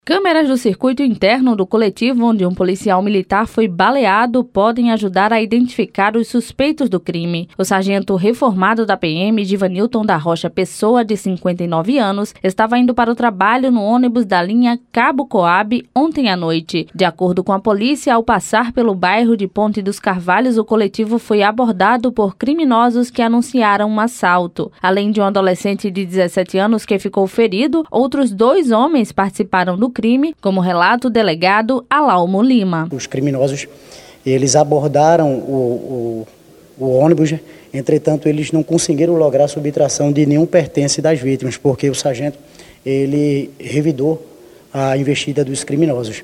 Câmeras do circuito interno do coletivo onde um policial militar foi baleado podem ajudar a identificar os suspeitos do crime. O sargento reformado da PM, Givanilton da Rocha Pessoa, de 59 anos, estava indo para o trabalho no ônibus da linha Cabo Coab ontem à noite. De acordo com a polícia, ao passar pelo bairro de Ponte dos Carvalhos, o coletivo foi abordado por criminosos que anunciaram um assalto. Além de um adolescente de 17 anos que ficou ferido, outros 2 homens participaram do crime, como relata o delegado Alalmo Lima. Os criminosos, eles abordaram o ônibus, entretanto eles não conseguiram lograr a subtração de nenhum pertence das vítimas, porque o sargento ele revidou a investida dos criminosos.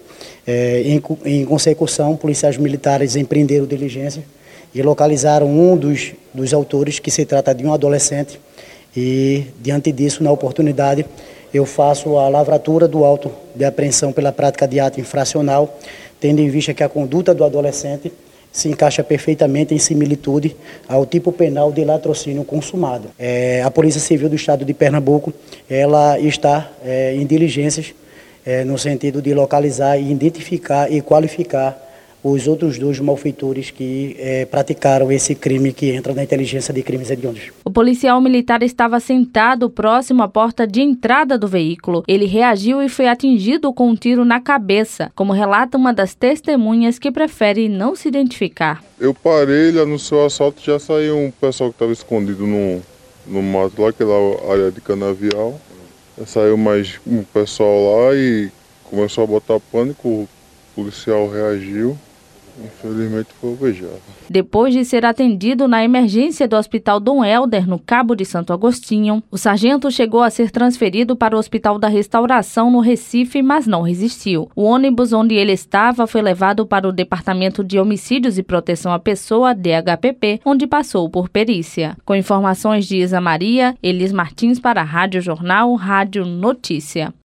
Em consecução, policiais militares empreenderam diligência e localizaram um dos autores, que se trata de um adolescente, e diante disso, na oportunidade, eu faço a lavratura do auto de apreensão pela prática de ato infracional, tendo em vista que a conduta do adolescente se encaixa perfeitamente em similitude ao tipo penal de latrocínio consumado. A Polícia Civil do Estado de Pernambuco, ela está em diligências no sentido de localizar, identificar e qualificar os outros 2 malfeitores que praticaram esse crime que entra na inteligência de crimes hediondos. O policial militar estava sentado próximo à porta de entrada do veículo. Ele reagiu e foi atingido com um tiro na cabeça, como relata uma das testemunhas que prefere não se identificar. Eu parei, ele anunciou o assalto, já saiu um pessoal que estava escondido no mato lá, aquela área de canavial. Já saiu mais um pessoal lá e começou a botar pânico, o policial reagiu. Infelizmente foi alvejado. Depois de ser atendido na emergência do Hospital Dom Helder, no Cabo de Santo Agostinho, o sargento chegou a ser transferido para o Hospital da Restauração, no Recife, mas não resistiu. O ônibus onde ele estava foi levado para o Departamento de Homicídios e Proteção à Pessoa, DHPP, onde passou por perícia. Com informações de Isa Maria, Elis Martins para a Rádio Jornal, Rádio Notícia.